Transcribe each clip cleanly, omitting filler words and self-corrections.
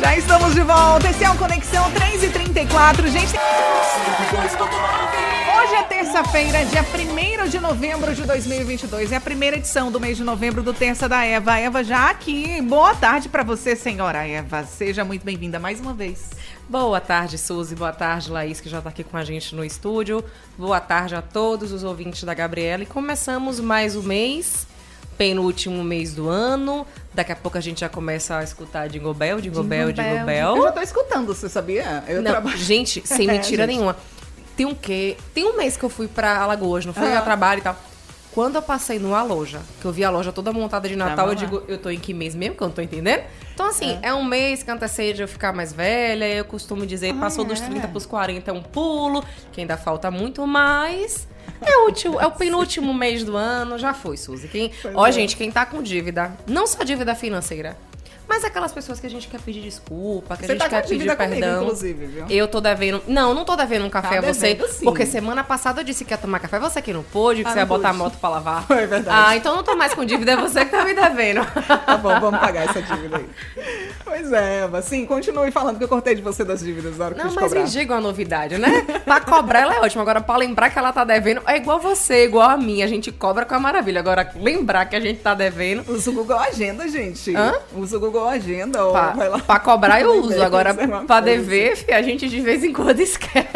Já estamos de volta. Esse é o Conexão 3h34. Gente, hoje é terça-feira, dia 1º de novembro de 2022. É a primeira edição do mês de novembro do Terça da Eva. Eva já aqui. Boa tarde para você, senhora Eva. Seja muito bem-vinda mais uma vez. Boa tarde, Suzy. Boa tarde, Laís, que já está aqui com a gente no estúdio. Boa tarde a todos os ouvintes da Gabriela. E começamos mais um mês, penúltimo mês do ano. Daqui a pouco a gente já começa a escutar Jingle Bell, Jingle Bell, Jingle Bell. Eu já tô escutando, você sabia? Gente, sem mentira nenhuma. Tem um mês que eu fui pra Alagoas, não fui a trabalho e tal. Quando eu passei numa loja, que eu vi a loja toda montada de Natal, eu digo, eu tô em que mês mesmo, que eu não tô entendendo? Então, assim, é um mês que antecede eu ficar mais velha, eu costumo dizer, passou dos 30 pros 40 é um pulo, que ainda falta muito mais. É o penúltimo mês do ano, já foi, Suzy. Gente, quem tá com dívida, não só dívida financeira, mas aquelas pessoas que a gente quer pedir desculpa, que a gente quer pedir perdão. Comigo, inclusive, viu? Eu tô devendo... Não tô devendo um café a você. Sim. Porque semana passada eu disse que ia tomar café, você que não pôde, que você ia botar a moto pra lavar. É verdade. Então não tô mais com dívida, é você que tá me devendo. Tá bom, vamos pagar essa dívida aí. Pois é, Eva. Sim, continue falando que eu cortei de você das dívidas na hora que eu te cobrar. Não, mas me diga uma novidade, né? Pra cobrar ela é ótimo. Agora, pra lembrar que ela tá devendo, é igual você, igual a mim. A gente cobra com a maravilha. Agora, lembrar que a gente tá devendo... Usa o Google Agenda, gente. Usa o Google Agenda. Pra cobrar eu uso, agora pra dever, a gente de vez em quando esquece.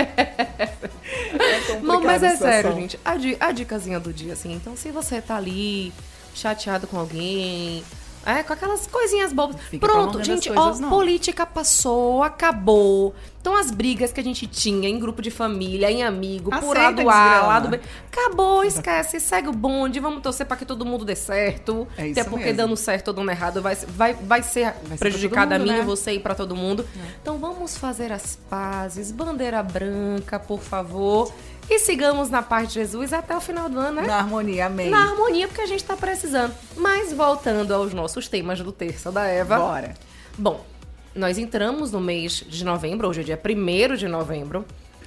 Não, mas é sério, gente, a dicasinha do dia, assim, então se você tá ali chateado com alguém, com aquelas coisinhas bobas, pronto, gente, política passou, acabou. Então as brigas que a gente tinha em grupo de família, em amigo, por lado A, lado B, acabou, esquece, segue o bonde, vamos torcer pra que todo mundo dê certo. Até porque mesmo. Dando certo ou dando errado vai ser prejudicado a mim, né? Você e pra todo mundo. Então vamos fazer as pazes, bandeira branca, por favor. E sigamos na paz de Jesus até o final do ano, né? Na harmonia, amém. Na harmonia, porque a gente tá precisando. Mas voltando aos nossos temas do Terça da Eva. Bora. Bom, nós entramos no mês de novembro, hoje é dia 1º de novembro.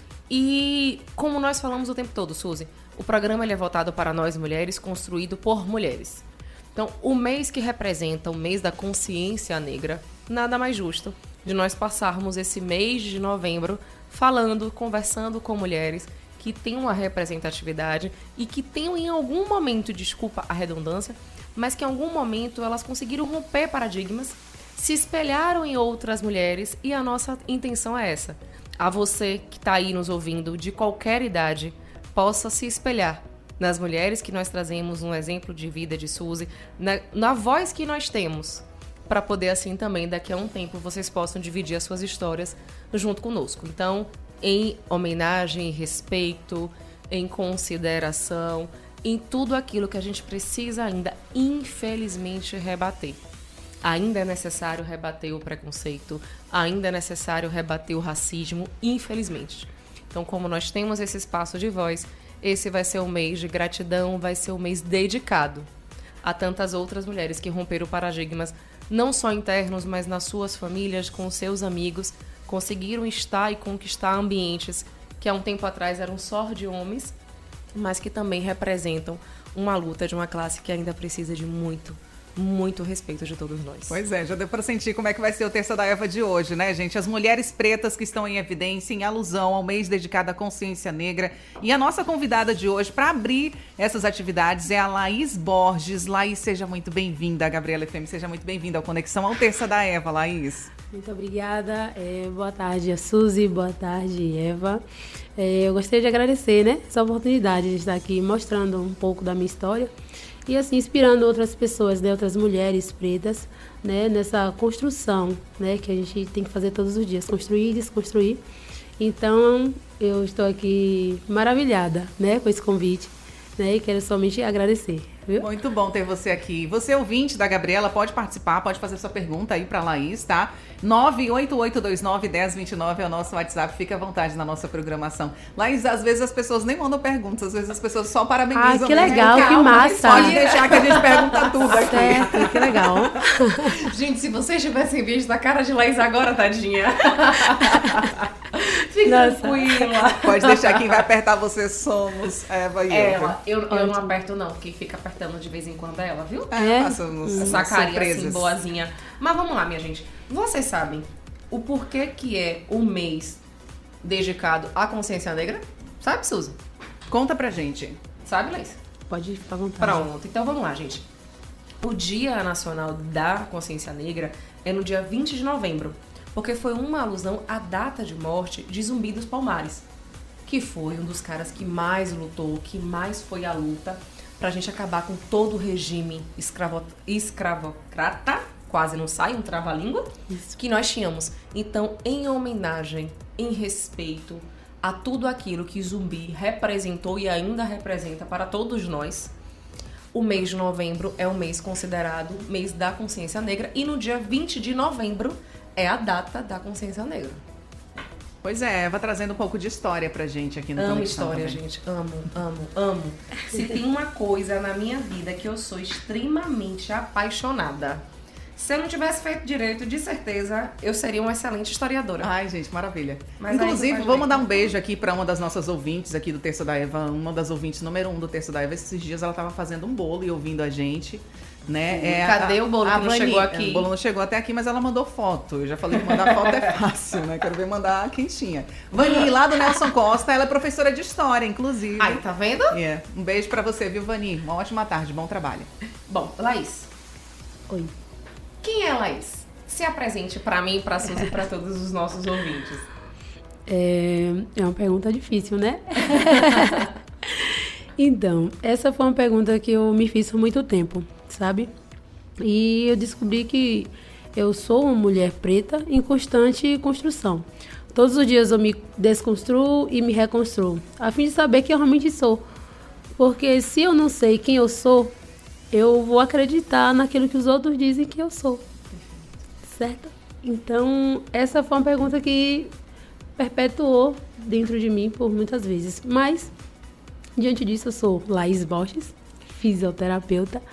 E como nós falamos o tempo todo, Suzy, o programa ele é voltado para nós mulheres, construído por mulheres. Então, o mês que representa o mês da consciência negra, nada mais justo de nós passarmos esse mês de novembro falando, conversando com mulheres que tenham uma representatividade e que tenham em algum momento, desculpa a redundância, mas que em algum momento elas conseguiram romper paradigmas, se espelharam em outras mulheres e a nossa intenção é essa. A você que está aí nos ouvindo, de qualquer idade, possa se espelhar nas mulheres que nós trazemos, um exemplo de vida de Suzy, na voz que nós temos, para poder assim também, daqui a um tempo, vocês possam dividir as suas histórias junto conosco. Então, em homenagem, em respeito, em consideração, em tudo aquilo que a gente precisa ainda, infelizmente, rebater. Ainda é necessário rebater o preconceito, ainda é necessário rebater o racismo, infelizmente. Então, como nós temos esse espaço de voz, esse vai ser um mês de gratidão, vai ser um mês dedicado a tantas outras mulheres que romperam paradigmas, não só internos, mas nas suas famílias, com seus amigos, conseguiram estar e conquistar ambientes que há um tempo atrás eram só de homens, mas que também representam uma luta de uma classe que ainda precisa de muito respeito de todos nós. Pois é, já deu pra sentir como é que vai ser o Terça da Eva de hoje, né, gente? As mulheres pretas que estão em evidência, em alusão ao mês dedicado à consciência negra. E a nossa convidada de hoje para abrir essas atividades é a Laís Borges. Laís, seja muito bem-vinda, a Gabriela FM, seja muito bem-vinda ao Conexão ao Terça da Eva, Laís. Muito obrigada. Boa tarde, Suzy. Boa tarde, Eva. Eu gostaria de agradecer, né, essa oportunidade de estar aqui mostrando um pouco da minha história e assim inspirando outras pessoas, né, outras mulheres pretas, né, nessa construção, né, que a gente tem que fazer todos os dias, construir e desconstruir. Então, eu estou aqui maravilhada, né, com esse convite, né, e quero somente agradecer. Viu? Muito bom ter você aqui. Você, ouvinte da Gabriela, pode participar, pode fazer sua pergunta aí para a Laís, tá? 988291029 é o nosso WhatsApp. Fica à vontade na nossa programação. Laís, às vezes as pessoas nem mandam perguntas, às vezes as pessoas só parabenizam. Ah, que legal, que massa. Pode deixar que a gente pergunta tudo aqui. Certo, que legal. Gente, se vocês tivessem visto a cara de Laís agora, tadinha. Fica tranquila. Pode deixar, quem vai apertar você somos Eva e ela. Eu não aperto não, quem fica apertando de vez em quando é ela, viu? Passamos essa carinha surpresas. assim, boazinha. Mas vamos lá, minha gente. Vocês sabem o porquê que é um mês dedicado à consciência negra? Sabe, Suzy? Conta pra gente. Sabe, Laís? Pode ficar à vontade. Pronto, então vamos lá, gente. O Dia Nacional da Consciência Negra é no dia 20 de novembro, porque foi uma alusão à data de morte de Zumbi dos Palmares, que foi um dos caras que mais lutou, que mais foi à luta pra gente acabar com todo o regime escravocrata, quase não sai, um trava-língua, que nós tínhamos. Então, em homenagem, em respeito a tudo aquilo que Zumbi representou e ainda representa para todos nós, o mês de novembro é o mês considerado mês da consciência negra e no dia 20 de novembro é a data da consciência negra. Pois é, Eva trazendo um pouco de história pra gente aqui no Amo Conexão história, também. gente. Amo. Se tem uma coisa na minha vida que eu sou extremamente apaixonada, se eu não tivesse feito direito, de certeza, eu seria uma excelente historiadora. Ai, gente, maravilha. Mas Inclusive, aí, vou mandar um beijo aqui pra uma das nossas ouvintes aqui do Terço da Eva, uma das ouvintes número 1 do Terço da Eva. Esses dias ela tava fazendo um bolo e ouvindo a gente, né? Cadê o bolo que não chegou aqui? O bolo não chegou até aqui, mas ela mandou foto. Eu já falei que mandar foto é fácil, né? Quero ver mandar quentinha. Vani, lá do Nelson Costa, ela é professora de história, inclusive. Aí, tá vendo? É. Um beijo pra você, viu, Vani? Uma ótima tarde, bom trabalho. Bom, Laís, Oi. quem é Laís? Se apresente pra mim, pra Suzy e pra todos os nossos ouvintes. É uma pergunta difícil, né? Então, essa foi uma pergunta que eu me fiz por muito tempo, sabe? E eu descobri que eu sou uma mulher preta em constante construção. Todos os dias eu me desconstruo e me reconstruo, a fim de saber quem eu realmente sou. Porque se eu não sei quem eu sou, eu vou acreditar naquilo que os outros dizem que eu sou. Certo? Então, essa foi uma pergunta que perpetuou dentro de mim por muitas vezes. Mas, diante disso, eu sou Laís Borges, fisioterapeuta.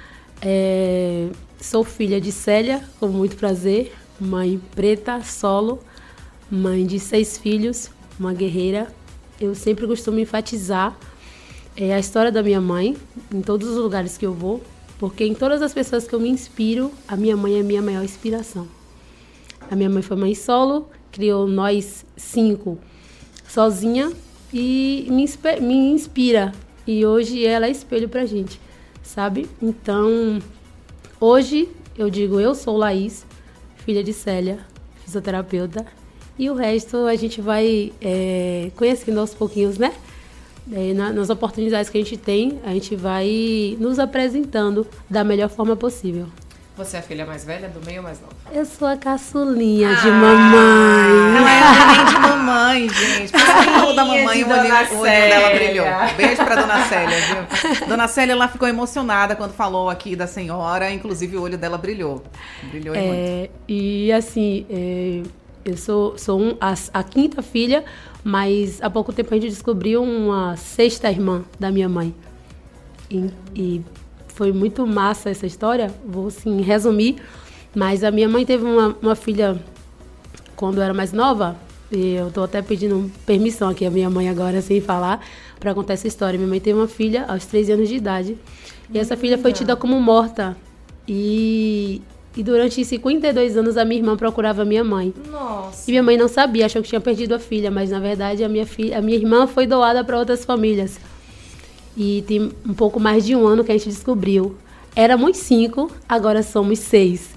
Sou filha de Célia, com muito prazer. Mãe preta, solo. Mãe de 6 filhos, uma guerreira. Eu sempre costumo enfatizar a história da minha mãe em todos os lugares que eu vou, porque em todas as pessoas que eu me inspiro, a minha mãe é a minha maior inspiração. A minha mãe foi mãe solo, criou nós 5 sozinha e me inspira. E hoje ela é espelho pra gente, sabe? Então, hoje eu digo, eu sou Laís, filha de Célia, fisioterapeuta, e o resto a gente vai conhecendo aos pouquinhos, né? Nas oportunidades que a gente vai nos apresentando da melhor forma possível. Você é a filha mais velha, do meio ou mais nova? Eu sou a caçulinha de mamãe. Ela é a mãe de mamãe, gente. Por isso que falou da mamãe, o olhinho dela brilhou. Beijo pra Dona Célia, viu? Dona Célia, ela ficou emocionada quando falou aqui da senhora, inclusive o olho dela brilhou. Brilhou muito. E assim, eu sou a 5ª filha, mas há pouco tempo a gente descobriu uma 6ª irmã da minha mãe. E foi muito massa essa história, vou assim resumir, mas a minha mãe teve uma filha quando eu era mais nova, e eu tô até pedindo permissão aqui a minha mãe agora, sem falar, para contar essa história. Minha mãe teve uma filha aos 13 anos de idade, e essa filha foi tida como morta, e durante 52 anos a minha irmã procurava a minha mãe. Nossa. E minha mãe não sabia, achou que tinha perdido a filha, mas na verdade a minha irmã foi doada para outras famílias. E tem um pouco mais de 1 ano que a gente descobriu. Éramos 5, agora somos 6.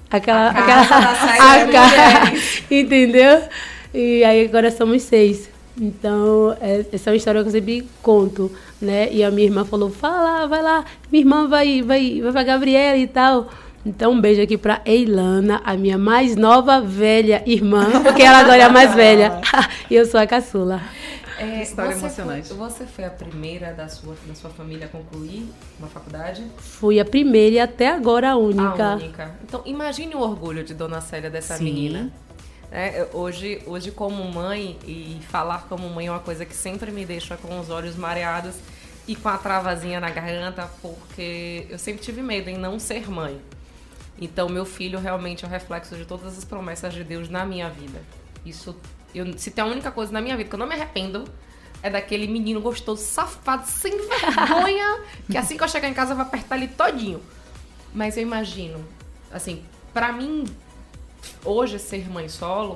Entendeu? E aí agora somos 6. Então, essa é uma história que eu sempre conto, né? E a minha irmã falou, fala lá, vai lá. Minha irmã vai pra Gabriela e tal. Então, um beijo aqui pra Eilana, a minha mais nova, velha irmã, porque ela agora é a mais velha. E eu sou a caçula. História emocionante. Você foi a primeira da sua família a concluir uma faculdade? Fui a primeira e até agora a única. A única. Então, imagine o orgulho de Dona Célia dessa menina. Hoje, como mãe, e falar como mãe é uma coisa que sempre me deixa com os olhos mareados e com a travazinha na garganta, porque eu sempre tive medo em não ser mãe. Então, meu filho realmente é o reflexo de todas as promessas de Deus na minha vida. Isso, se tem a única coisa na minha vida que eu não me arrependo, é daquele menino gostoso, safado, sem vergonha, que assim que eu chegar em casa eu vou apertar ele todinho. Mas eu imagino, assim, pra mim, hoje ser mãe solo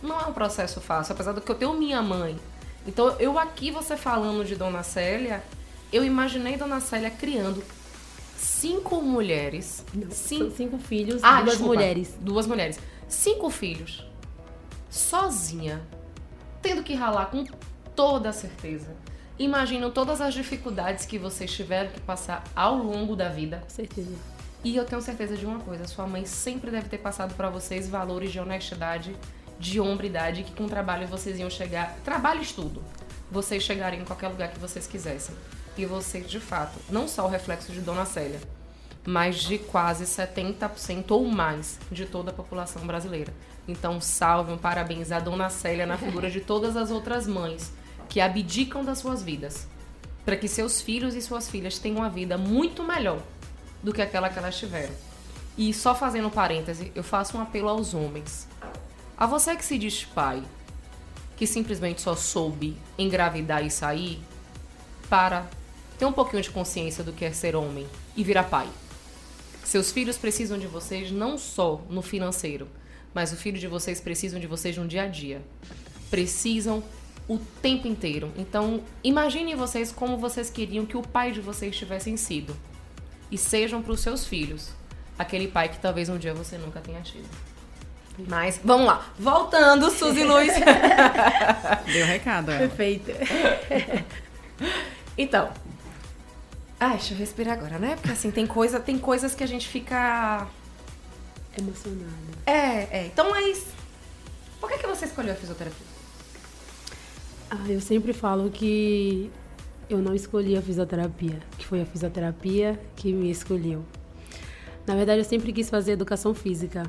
não é um processo fácil, apesar do que eu tenho minha mãe. Então, eu aqui, você falando de Dona Célia, eu imaginei Dona Célia criando 5 mulheres. São 5 filhos, Duas mulheres. 5 filhos. Sozinha. Tendo que ralar com toda a certeza. Imagino todas as dificuldades que vocês tiveram que passar ao longo da vida. Com certeza. E eu tenho certeza de uma coisa, sua mãe sempre deve ter passado para vocês valores de honestidade, de hombridade, que com trabalho vocês iam chegar, trabalho e estudo, vocês chegariam em qualquer lugar que vocês quisessem. E vocês, de fato, não só o reflexo de Dona Célia, mas de quase 70% ou mais de toda a população brasileira. Então, salve, parabéns a Dona Célia na figura de todas as outras mães que abdicam das suas vidas, para que seus filhos e suas filhas tenham uma vida muito melhor do que aquela que elas tiveram. E só fazendo parêntese, eu faço um apelo aos homens. A você que se diz pai, que simplesmente só soube engravidar e sair, para ter um pouquinho de consciência do que é ser homem e virar pai. Seus filhos precisam de vocês não só no financeiro, mas o filho de vocês precisam de vocês no dia a dia. Precisam o tempo inteiro. Então, imaginem vocês como vocês queriam que o pai de vocês tivessem sido. E sejam para os seus filhos aquele pai que talvez um dia você nunca tenha tido. Mas, vamos lá. Voltando, Suzy Luz. Deu recado, ela. Perfeito. Então. Deixa eu respirar agora, né? Porque assim, tem coisas que a gente fica... emocionada. Então, mas... por que você escolheu a fisioterapia? Eu sempre falo que eu não escolhi a fisioterapia, que foi a fisioterapia que me escolheu. Na verdade, eu sempre quis fazer educação física.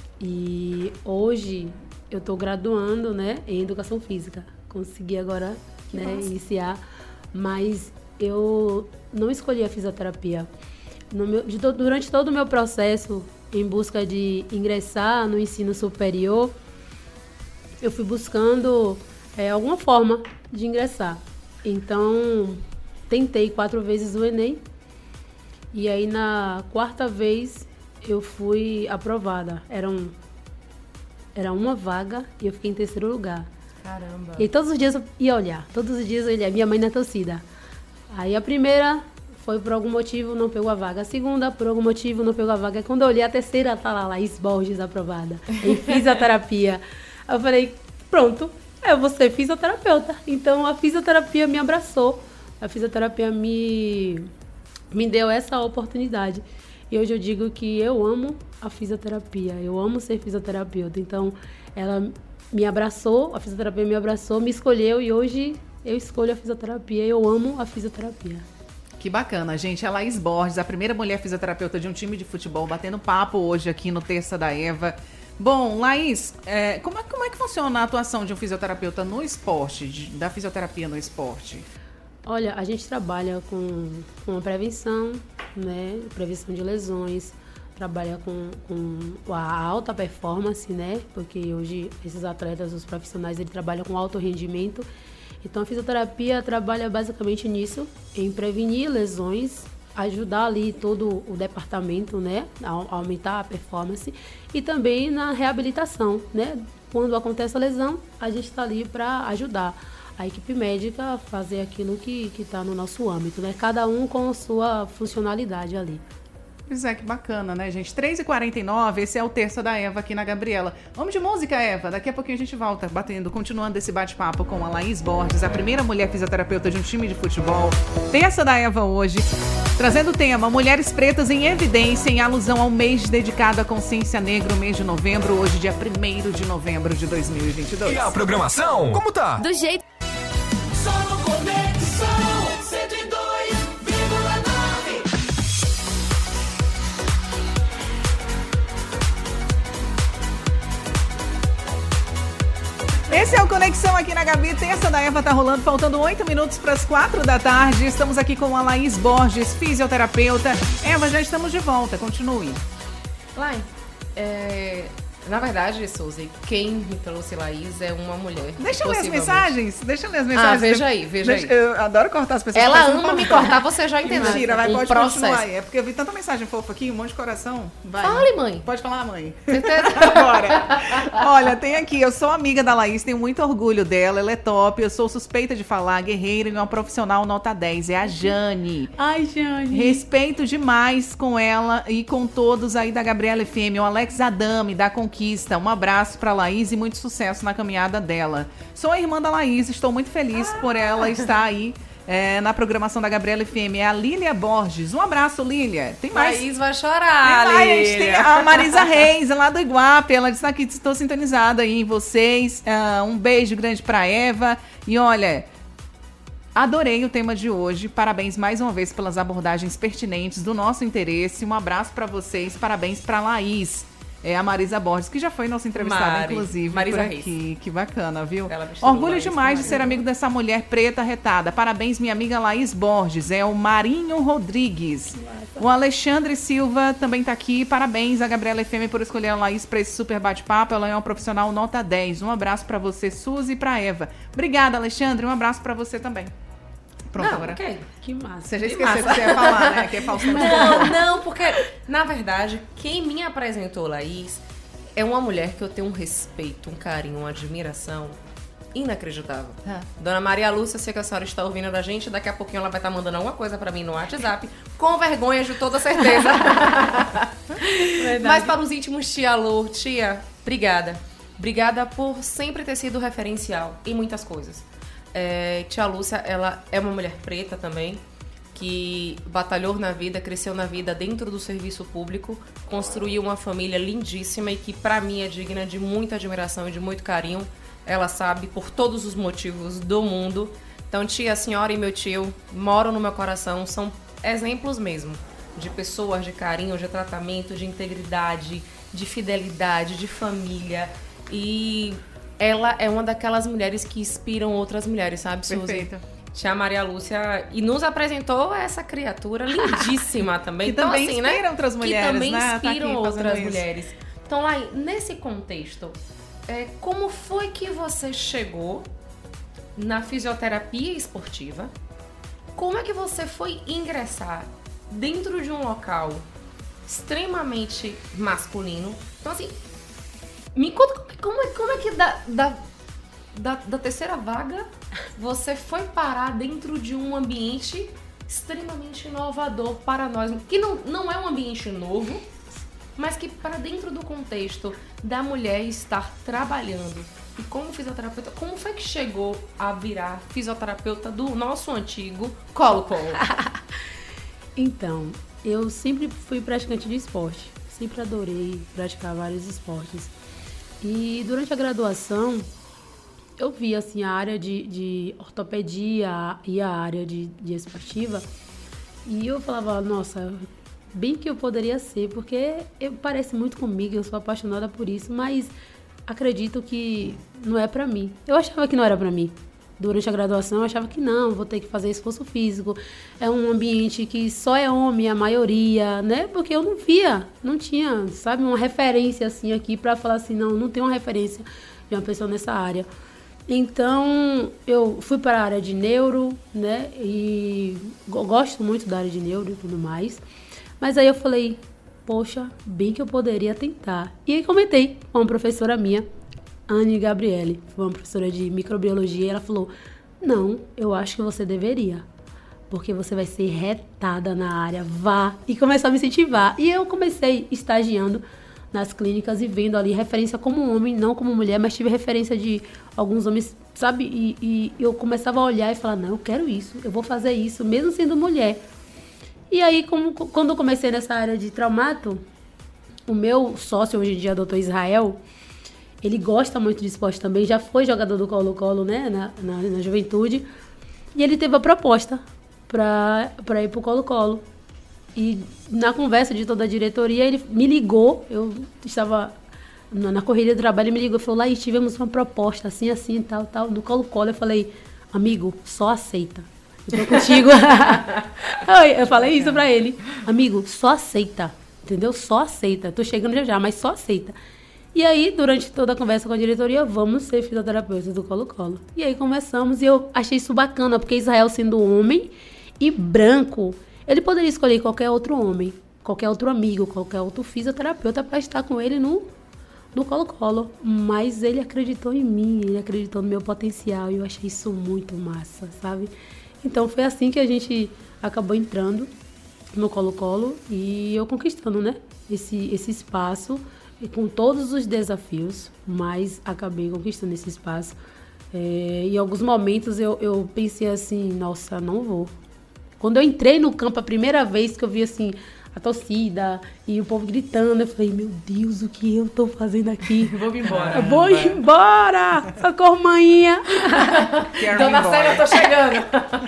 E hoje eu estou graduando, né, em educação física. Consegui agora, iniciar, mas eu não escolhi a fisioterapia. Durante todo o meu processo em busca de ingressar no ensino superior, eu fui buscando alguma forma de ingressar. Então, tentei 4 vezes o Enem. E aí, na 4ª vez, eu fui aprovada. Era uma vaga e eu fiquei em 3º lugar. Caramba. E todos os dias eu ia olhar. Minha mãe na torcida. Aí, a primeira foi por algum motivo, não pegou a vaga. A segunda, por algum motivo, não pegou a vaga. Quando eu olhei a terceira, tá lá, Laís Borges aprovada. Em fisioterapia. Aí eu falei, pronto. Eu vou ser fisioterapeuta. Então, a fisioterapia me abraçou. A fisioterapia me deu essa oportunidade. E hoje eu digo que eu amo a fisioterapia. Eu amo ser fisioterapeuta. Então, ela me abraçou, a fisioterapia me abraçou, me escolheu e hoje eu escolho a fisioterapia. Eu amo a fisioterapia. Que bacana, gente. A Laís Borges, a primeira mulher fisioterapeuta de um time de futebol, batendo papo hoje aqui no Terça da Eva. Bom, Laís, como é que funciona a atuação de um fisioterapeuta no esporte, da fisioterapia no esporte? Olha, a gente trabalha com a prevenção, né? Prevenção de lesões, trabalha com a alta performance, né? Porque hoje esses atletas, os profissionais, eles trabalham com alto rendimento. Então a fisioterapia trabalha basicamente nisso, em prevenir lesões, ajudar ali todo o departamento, né, a aumentar a performance e também na reabilitação, né? Quando acontece a lesão, a gente está ali para ajudar a equipe médica a fazer aquilo que está no nosso âmbito, né? Cada um com a sua funcionalidade ali. Pois é, que bacana, né, gente? 3h49, esse é o Terça da Eva aqui na Gabriela. Vamos de música, Eva. Daqui a pouquinho a gente volta continuando esse bate-papo com a Laís Borges, a primeira mulher fisioterapeuta de um time de futebol. Terça da Eva hoje, trazendo o tema Mulheres Pretas em Evidência, em alusão ao mês dedicado à consciência negra, o mês de novembro, hoje dia 1º de novembro de 2022. E a programação? Como tá? Do jeito... Só no Conexão 102,9. Esse é o Conexão aqui na Gabi. Terça da Eva tá rolando, faltando 8 minutos para as 4 da tarde. Estamos aqui com a Laís Borges, fisioterapeuta. Eva, já estamos de volta, continue. Laís, na verdade, Suzy, quem me trouxe Laís é uma mulher. Deixa eu ler as mensagens. Veja aí. Eu adoro cortar as pessoas. Ela ama me cortar, você já entendeu. Mentira, pode processo. continuar aí. É porque eu vi tanta mensagem fofa aqui, um monte de coração. Vai. Fale, mãe. Pode falar, mãe. Certeza? Agora. Olha, tem aqui, eu sou amiga da Laís, tenho muito orgulho dela, ela é top, eu sou suspeita de falar, guerreira e uma profissional nota 10, é a Jane. Ai, Jane. Respeito demais com ela e com todos aí da Gabriela FM, o Alex Adame, da Conquista. Um abraço pra Laís e muito sucesso na caminhada dela. Sou a irmã da Laís, estou muito feliz por ela estar aí na programação da Gabriela FM. É a Lília Borges. Um abraço, Lília. Tem mais. Laís vai chorar, Tem mais, a gente tem Lília. a Marisa Reis, lá do Iguape. Ela disse aqui, estou sintonizada aí em vocês. Um beijo grande pra Eva. E olha, adorei o tema de hoje. Parabéns mais uma vez pelas abordagens pertinentes do nosso interesse. Um abraço pra vocês. Parabéns pra Laís. É a Marisa Borges, que já foi nossa entrevistada, inclusive, Marisa por aqui. Que bacana, viu? Ela misturou Orgulho Laís demais com de ser Marisa. amigo dessa mulher preta retada. Parabéns, minha amiga Laís Borges. É o Marinho Rodrigues. O Alexandre Silva também tá aqui. Parabéns a Gabriela FM por escolher a Laís para esse super bate-papo. Ela é uma profissional nota 10. Um abraço pra você, Suzy, e pra Eva. Obrigada, Alexandre. Um abraço pra você também. Pronto, Não, agora. ok. Que massa. Você já Que esqueceu o que massa. você ia falar, né? Que é Faustão. Não, porque, na verdade, quem me apresentou Laís é uma mulher que eu tenho um respeito, um carinho, uma admiração inacreditável. Dona Maria Lúcia, sei que a senhora está ouvindo da gente, daqui a pouquinho ela vai estar mandando alguma coisa pra mim no WhatsApp, com vergonha de toda certeza. Mas para os íntimos, tia Lu, tia, obrigada. Obrigada por sempre ter sido referencial em muitas coisas. Tia Lúcia, ela é uma mulher preta também, que batalhou na vida, cresceu na vida dentro do serviço público, construiu uma família lindíssima e que pra mim é digna de muita admiração e de muito carinho. Ela sabe por todos os motivos do mundo. Então, tia, a senhora e meu tio moram no meu coração, são exemplos mesmo de pessoas, de carinho, de tratamento, de integridade, de fidelidade, de família. E ela é uma daquelas mulheres que inspiram outras mulheres, sabe, Suzy? Perfeito. Tia Maria Lúcia, e nos apresentou essa criatura lindíssima também. Que então, também assim, inspira outras mulheres, que também né? Tá aqui inspiram fazendo outras isso. mulheres. Então, lá, nesse contexto, como foi que você chegou na fisioterapia esportiva? Como é que você foi ingressar dentro de um local extremamente masculino? Então, assim, me conta como é que da terceira vaga você foi parar dentro de um ambiente extremamente inovador para nós, que não é um ambiente novo, mas que para dentro do contexto da mulher estar trabalhando. E como fisioterapeuta, como foi que chegou a virar fisioterapeuta do nosso antigo Colo-Colo? Então, eu sempre fui praticante de esporte. Sempre adorei praticar vários esportes. E durante a graduação, eu vi assim, a área de ortopedia e a área de esportiva. E eu falava, nossa, bem que eu poderia ser, porque parece muito comigo, eu sou apaixonada por isso, mas acredito que não é pra mim. Eu achava que não era pra mim. Durante a graduação, eu achava que não, vou ter que fazer esforço físico. É um ambiente que só é homem, a maioria, né? Porque eu não tinha, sabe, uma referência assim aqui pra falar assim, não tem uma referência de uma pessoa nessa área. Então, eu fui para a área de neuro, né? E gosto muito da área de neuro e tudo mais. Mas aí eu falei, poxa, bem que eu poderia tentar. E aí comentei com uma professora minha, Anne Gabriele, uma professora de microbiologia, e ela falou, não, eu acho que você deveria, porque você vai ser retada na área, vá. E começou a me incentivar. E eu comecei estagiando nas clínicas e vendo ali referência como homem, não como mulher, mas tive referência de alguns homens, sabe? E eu começava a olhar e falar, não, eu quero isso, eu vou fazer isso, mesmo sendo mulher. E aí, quando eu comecei nessa área de traumato, o meu sócio hoje em dia, Dr. Israel, ele gosta muito de esporte também, já foi jogador do Colo-Colo, né, na juventude, e ele teve a proposta para ir pro Colo-Colo. E na conversa de toda a diretoria, ele me ligou, eu estava na correria do trabalho, ele me ligou e falou, Laís, tivemos uma proposta assim, assim, tal, do Colo-Colo. Eu falei, amigo, só aceita. Eu tô contigo. Eu falei isso pra ele. Amigo, só aceita, entendeu? Só aceita. Tô chegando já, mas só aceita. E aí, durante toda a conversa com a diretoria, vamos ser fisioterapeutas do Colo-Colo. E aí começamos, e eu achei isso bacana, porque Israel sendo homem e branco, ele poderia escolher qualquer outro homem, qualquer outro amigo, qualquer outro fisioterapeuta para estar com ele no Colo-Colo, mas ele acreditou em mim, ele acreditou no meu potencial, e eu achei isso muito massa, sabe? Então foi assim que a gente acabou entrando no Colo-Colo e eu conquistando, né, esse espaço, e com todos os desafios, mas acabei conquistando esse espaço. Em alguns momentos eu pensei assim, nossa, não vou. Quando eu entrei no campo a primeira vez que eu vi assim a torcida e o povo gritando, eu falei, meu Deus, o que eu tô fazendo aqui? Vou embora. Eu vou embora! Socorro, manhinha! Dona Célia, eu tô chegando.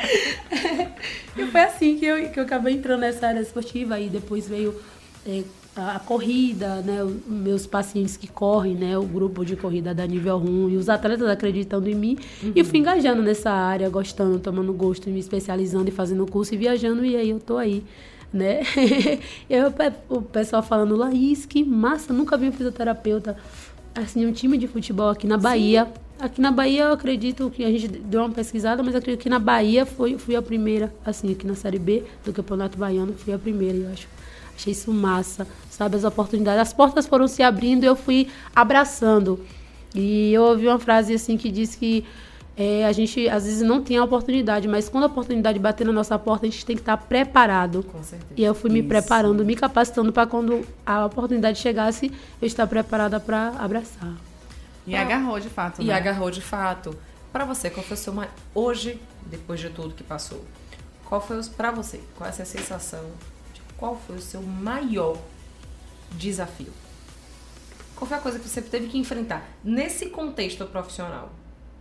E foi assim que eu acabei entrando nessa área esportiva. E depois veio a corrida, né? Os meus pacientes que correm, né? O grupo de corrida da Nível 1 e os atletas acreditando em mim. E fui engajando nessa área, gostando, tomando gosto, me especializando e fazendo curso e viajando. E aí eu tô aí, né? O pessoal falando, Laís, que massa, nunca vi um fisioterapeuta. Assim, um time de futebol aqui na Bahia. Sim. Aqui na Bahia, eu acredito que a gente deu uma pesquisada, mas acredito que na Bahia fui a primeira, assim, aqui na Série B do Campeonato Baiano, fui a primeira, eu acho. Achei isso massa, sabe, as oportunidades. As portas foram se abrindo e eu fui abraçando. E eu ouvi uma frase, assim, que diz que a gente, às vezes, não tem a oportunidade, mas quando a oportunidade bater na nossa porta, a gente tem que estar preparado. Com certeza. E eu fui me preparando, me capacitando para quando a oportunidade chegasse, eu estar preparada para abraçar. E agarrou de fato, né? E agarrou de fato. Para você, qual foi o seu hoje, depois de tudo que passou, para você, qual é essa sensação de qual foi o seu maior desafio? Qual foi a coisa que você teve que enfrentar nesse contexto profissional?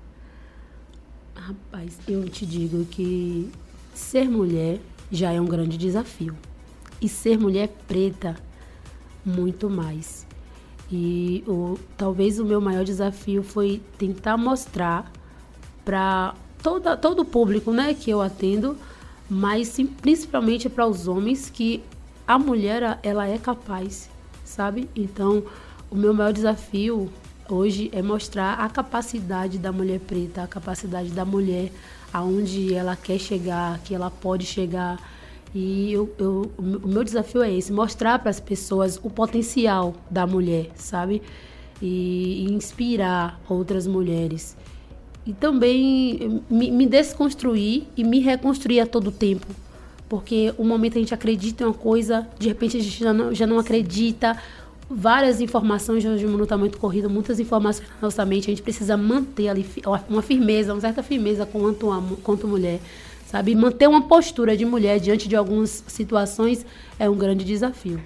Rapaz, eu te digo que ser mulher já é um grande desafio. E ser mulher preta, muito mais. E talvez o meu maior desafio foi tentar mostrar para todo o público, né, que eu atendo, mas sim, principalmente para os homens, que a mulher, ela é capaz, sabe? Então, o meu maior desafio hoje é mostrar a capacidade da mulher preta, a capacidade da mulher, aonde ela quer chegar, que ela pode chegar. E o meu desafio é esse, mostrar para as pessoas o potencial da mulher, sabe? E inspirar outras mulheres. E também me desconstruir e me reconstruir a todo tempo. Porque um momento a gente acredita em uma coisa, de repente a gente já não acredita. Várias informações, hoje o mundo está muito corrido, muitas informações na nossa mente. A gente precisa manter ali uma firmeza, uma certa firmeza quanto mulher. Sabe, manter uma postura de mulher diante de algumas situações é um grande desafio.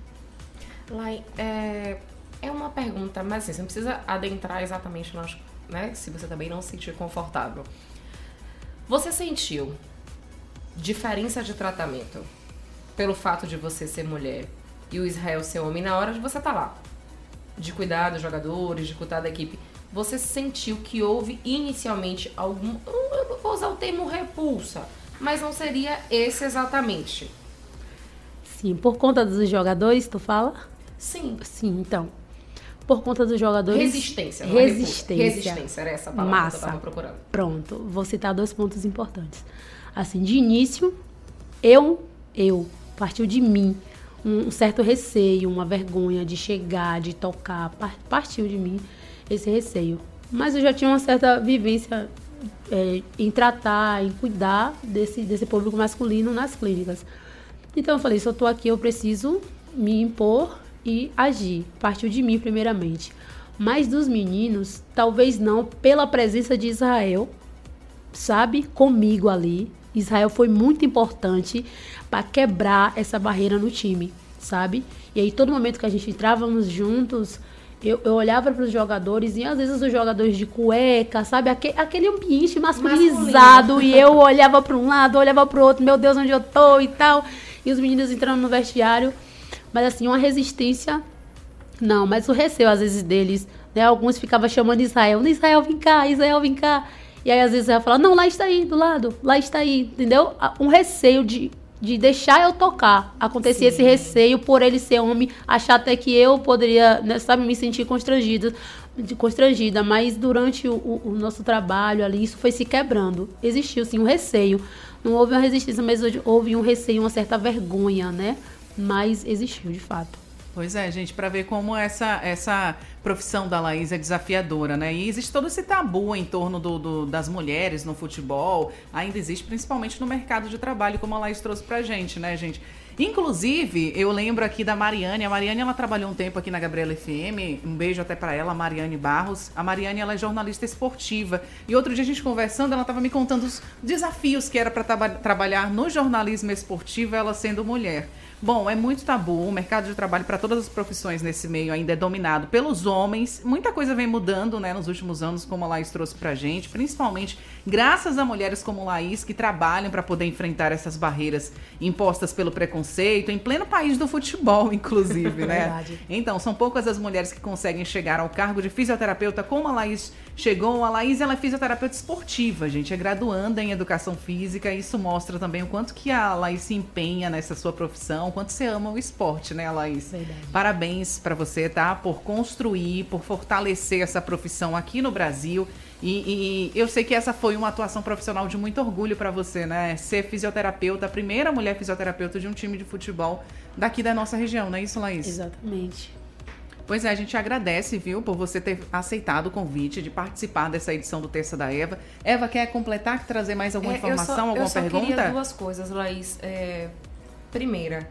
Lai, é uma pergunta, mas assim, você não precisa adentrar exatamente, né, se você também não se sentir confortável. Você sentiu diferença de tratamento pelo fato de você ser mulher e o Israel ser homem na hora de você estar lá? De cuidar dos jogadores, de cuidar da equipe. Você sentiu que houve inicialmente algum... Eu não vou usar o termo repulsa, mas não seria esse exatamente. Sim, por conta dos jogadores, tu fala? Sim. Sim, então. Por conta dos jogadores... Resistência. Resistência, era essa palavra que eu estava procurando. Pronto, vou citar 2 pontos importantes. Assim, de início, eu partiu de mim. Um certo receio, uma vergonha de chegar, de tocar, partiu de mim esse receio. Mas eu já tinha uma certa vivência em tratar, em cuidar desse público masculino nas clínicas. Então eu falei, se eu tô aqui, eu preciso me impor e agir. Partiu de mim primeiramente. Mas dos meninos, talvez não, pela presença de Israel, sabe, comigo ali. Israel foi muito importante para quebrar essa barreira no time, sabe? E aí, todo momento que a gente entrávamos juntos, eu olhava para os jogadores e às vezes os jogadores de cueca, sabe? Aquele ambiente masculinizado. E eu olhava para um lado, olhava para o outro, meu Deus, onde eu tô e tal. E os meninos entrando no vestiário. Mas assim, uma resistência, não. Mas o receio, às vezes, deles, né? Alguns ficavam chamando Israel, vem cá, Israel, vem cá. E aí, às vezes, ela fala, não, lá está aí, do lado, lá está aí, entendeu? Um receio de deixar eu tocar. Acontecia esse receio por ele ser homem, achar até que eu poderia, né, sabe, me sentir constrangida. Mas durante o nosso trabalho ali, isso foi se quebrando. Existiu, sim, um receio. Não houve uma resistência, mas houve um receio, uma certa vergonha, né? Mas existiu, de fato. Pois é, gente, para ver como essa profissão da Laís é desafiadora, né? E existe todo esse tabu em torno das mulheres no futebol, ainda existe principalmente no mercado de trabalho, como a Laís trouxe pra gente, né, gente? Inclusive, eu lembro aqui da Mariane. A Mariane, ela trabalhou um tempo aqui na Gabriela FM. Um beijo até pra ela, a Mariane Barros. A Mariane, ela é jornalista esportiva. E outro dia a gente conversando, ela estava me contando os desafios que era para trabalhar no jornalismo esportivo, ela sendo mulher. Bom, é muito tabu. O mercado de trabalho para todas as profissões nesse meio ainda é dominado pelos homens. Muita coisa vem mudando, né, nos últimos anos, como a Laís trouxe pra gente, principalmente graças a mulheres como Laís, que trabalham para poder enfrentar essas barreiras impostas pelo preconceito, em pleno país do futebol, inclusive, né? Verdade. Então, são poucas as mulheres que conseguem chegar ao cargo de fisioterapeuta, como a Laís chegou. A Laís, ela é fisioterapeuta esportiva, gente, é graduanda em educação física, e isso mostra também o quanto que a Laís se empenha nessa sua profissão, o quanto você ama o esporte, né, Laís? Verdade. Parabéns Para você, tá? Por construir, por fortalecer essa profissão aqui no Brasil. E eu sei que essa foi uma atuação profissional de muito orgulho para você, né? Ser fisioterapeuta, a primeira mulher fisioterapeuta de um time de futebol daqui da nossa região, não é isso, Laís? Exatamente. Pois é, a gente agradece, viu, por você ter aceitado o convite de participar dessa edição do Terça da Eva. Eva, quer completar, trazer mais alguma informação, alguma pergunta? Eu só queria duas coisas, Laís. Primeira,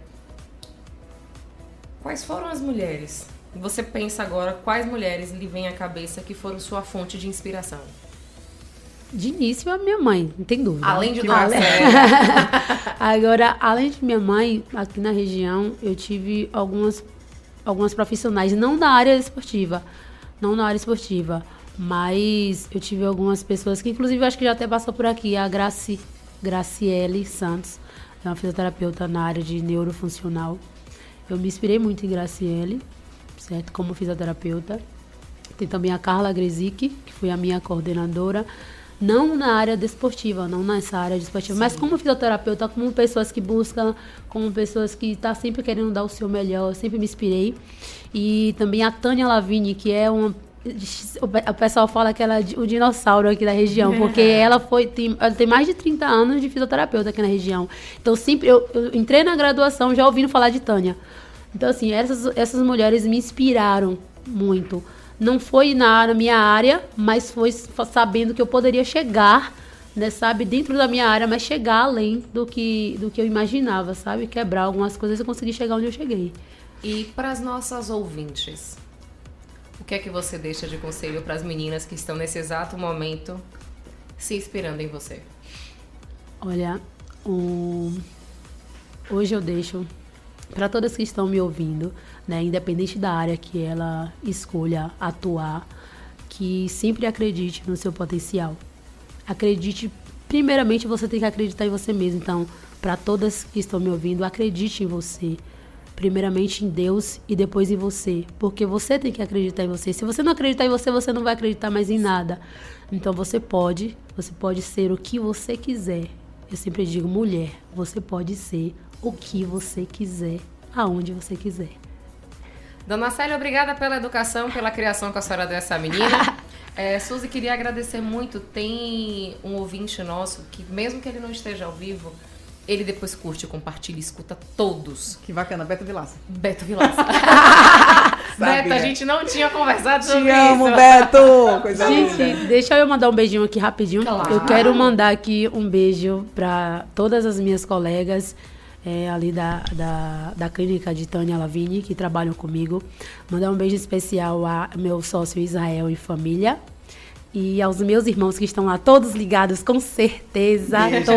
quais foram as mulheres? Você pensa agora, quais mulheres lhe vêm à cabeça que foram sua fonte de inspiração? De início, a minha mãe, não tem dúvida. Além de Que nós, Agora, além de minha mãe, aqui na região, eu tive algumas profissionais, não da área esportiva, mas eu tive algumas pessoas que, inclusive, eu acho que já até passou por aqui, a Graciele Santos, é uma fisioterapeuta na área de neurofuncional. Eu me inspirei muito em Graciele, certo, como fisioterapeuta. Tem também a Carla Gresic, que foi a minha coordenadora, não na área desportiva, não nessa área desportiva, mas como fisioterapeuta, como pessoas que buscam, como pessoas que estão sempre querendo dar o seu melhor, eu sempre me inspirei. E também a Tânia Lavigne, que é uma... O pessoal fala que ela é o dinossauro aqui da região, porque ela tem mais de 30 anos de fisioterapeuta aqui na região. Então, sempre eu entrei na graduação já ouvindo falar de Tânia. Então, assim, essas mulheres me inspiraram muito. Não foi na minha área, mas foi sabendo que eu poderia chegar, né, sabe, dentro da minha área, mas chegar além do que eu imaginava, sabe? Quebrar algumas coisas e conseguir chegar onde eu cheguei. E para as nossas ouvintes, o que é que você deixa de conselho para as meninas que estão nesse exato momento se inspirando em você? Olha, hoje eu deixo para todas que estão me ouvindo, né, independente da área que ela escolha atuar, que sempre acredite no seu potencial. Acredite, primeiramente você tem que acreditar em você mesmo. Então, para todas que estão me ouvindo, acredite em você. Primeiramente em Deus e depois em você, porque você tem que acreditar em você. Se você não acreditar em você, você não vai acreditar mais em nada. Então você pode ser o que você quiser. Eu sempre digo, mulher, você pode ser o que você quiser, aonde você quiser. Dona Célia, obrigada pela educação, pela criação que a senhora deu a essa menina. Suzy, queria agradecer muito. Tem um ouvinte nosso que, mesmo que ele não esteja ao vivo, ele depois curte, compartilha e escuta todos. Que bacana, Beto Vilaça. Beto Vilaça. Beto, a gente não tinha conversado sobre isso. Te amo, Beto! Coisa linda. Gente, deixa eu mandar um beijinho aqui rapidinho. Claro. Eu quero mandar aqui um beijo para todas as minhas colegas ali da clínica de Tânia Lavigne, que trabalham comigo. Mandar um beijo especial ao meu sócio Israel e família. E aos meus irmãos que estão lá, todos ligados, com certeza.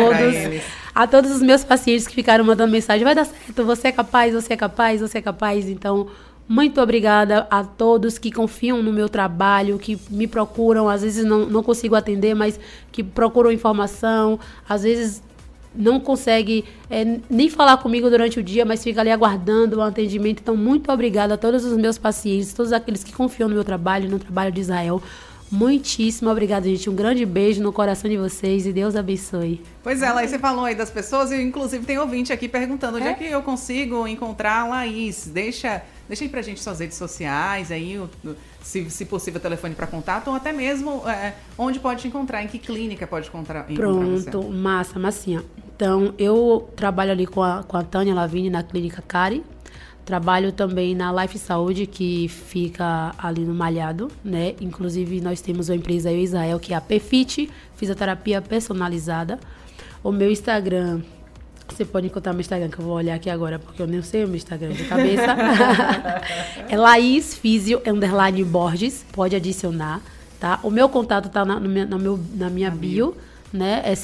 A todos os meus pacientes que ficaram mandando mensagem, vai dar certo, você é capaz, você é capaz, você é capaz. Então, muito obrigada a todos que confiam no meu trabalho, que me procuram, às vezes não consigo atender, mas que procuram informação, às vezes não consegue nem falar comigo durante o dia, mas fica ali aguardando o atendimento. Então, muito obrigada a todos os meus pacientes, todos aqueles que confiam no meu trabalho, no trabalho de Israel. Muitíssimo obrigada, gente. Um grande beijo no coração de vocês e Deus abençoe. Pois é, Laís, você falou aí das pessoas e inclusive tem ouvinte aqui perguntando onde é que eu consigo encontrar a Laís. Deixa aí pra gente suas redes sociais, aí, se possível, telefone para contato, ou até mesmo onde pode te encontrar, em que clínica pode encontrar Pronto, massinha. Então, eu trabalho ali com a Tânia Lavigne na clínica Cari, Trabalho também na Life Saúde, que fica ali no Malhado, né? Inclusive, nós temos uma empresa aí em Israel, que é a PFIT, fisioterapia personalizada. O meu Instagram, você pode encontrar meu Instagram, que eu vou olhar aqui agora, porque eu nem sei o meu Instagram de cabeça. É Laís Físio, _ Borges, pode adicionar, tá? O meu contato tá na minha bio, né? É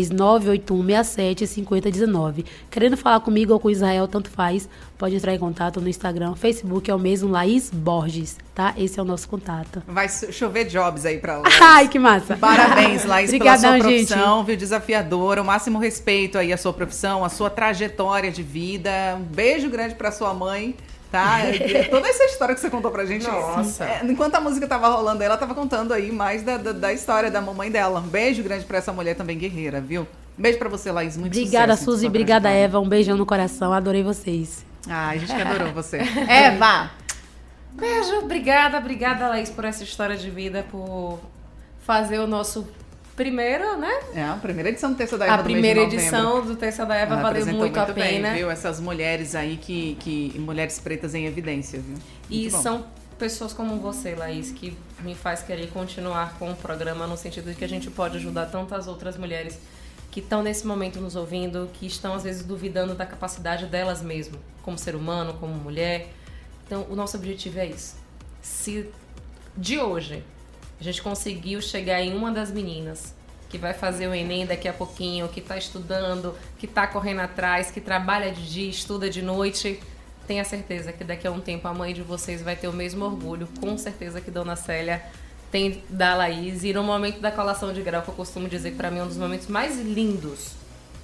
73981675019. Querendo falar comigo ou com Israel, tanto faz, pode entrar em contato no Instagram, Facebook, é o mesmo, Laís Borges, tá? Esse é o nosso contato. Vai chover jobs aí pra Laís. Ai, que massa! Parabéns, Laís, Obrigadão, pela sua profissão, gente. viu, desafiadora, o máximo respeito aí à sua profissão, à sua trajetória de vida. Um beijo grande pra sua mãe, tá? Toda essa história que você contou pra gente. Nossa. Enquanto a música tava rolando, ela tava contando aí mais da história da mamãe dela. Um beijo grande pra essa mulher também guerreira, viu? Um beijo pra você, Laís, muito Obrigada, sucesso. Suzy, obrigada, Eva, um beijão no coração, adorei vocês. Ah, a gente que adorou você. Eva! Beijo, obrigada, Laís, por essa história de vida, por fazer o nosso primeiro, né? É, a primeira edição do Terça da Eva A do mês de primeira novembro. edição do Terça da Eva Ela valeu apresentou muito a pena. bem, viu? Essas mulheres aí mulheres pretas em evidência, viu? E Muito bom. são pessoas como você, Laís, que me faz querer continuar com o programa no sentido de que a gente pode ajudar tantas outras mulheres que estão nesse momento nos ouvindo, que estão às vezes duvidando da capacidade delas mesmo, como ser humano, como mulher. Então, o nosso objetivo é isso. Se de hoje a gente conseguiu chegar em uma das meninas que vai fazer o Enem daqui a pouquinho, que está estudando, que está correndo atrás, que trabalha de dia, estuda de noite, tenha certeza que daqui a um tempo a mãe de vocês vai ter o mesmo orgulho, com certeza que Dona Célia tem da Laís. E no momento da colação de grau, que eu costumo dizer que para mim é um dos momentos mais lindos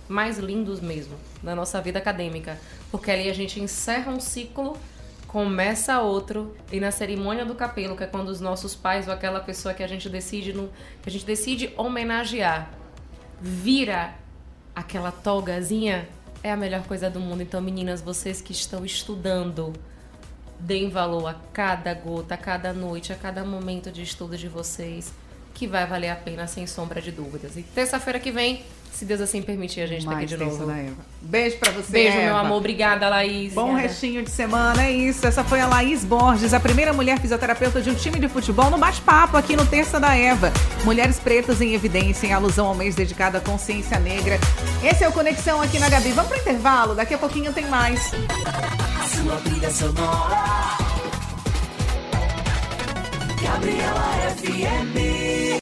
mesmo, da nossa vida acadêmica, porque ali a gente encerra um ciclo, começa outro, e na cerimônia do capelo, que é quando os nossos pais ou aquela pessoa que a gente decide homenagear, vira aquela togazinha, é a melhor coisa do mundo. Então, meninas, vocês que estão estudando, deem valor a cada gota, a cada noite, a cada momento de estudo de vocês, que vai valer a pena, sem sombra de dúvidas. E terça-feira que vem, se Deus assim permitir, a gente tá aqui de Terça novo. da Eva. Beijo pra você, Beijo, Eva. meu amor. Obrigada, Laís. Bom Obrigada. restinho de semana, é isso. Essa foi a Laís Borges, a primeira mulher fisioterapeuta de um time de futebol no bate-papo aqui no Terça da Eva. Mulheres pretas em evidência, em alusão ao mês dedicado à consciência negra. Esse é o Conexão aqui na Gabi. Vamos pro intervalo, daqui a pouquinho tem mais. A sua trilha sonora. Gabriela FM.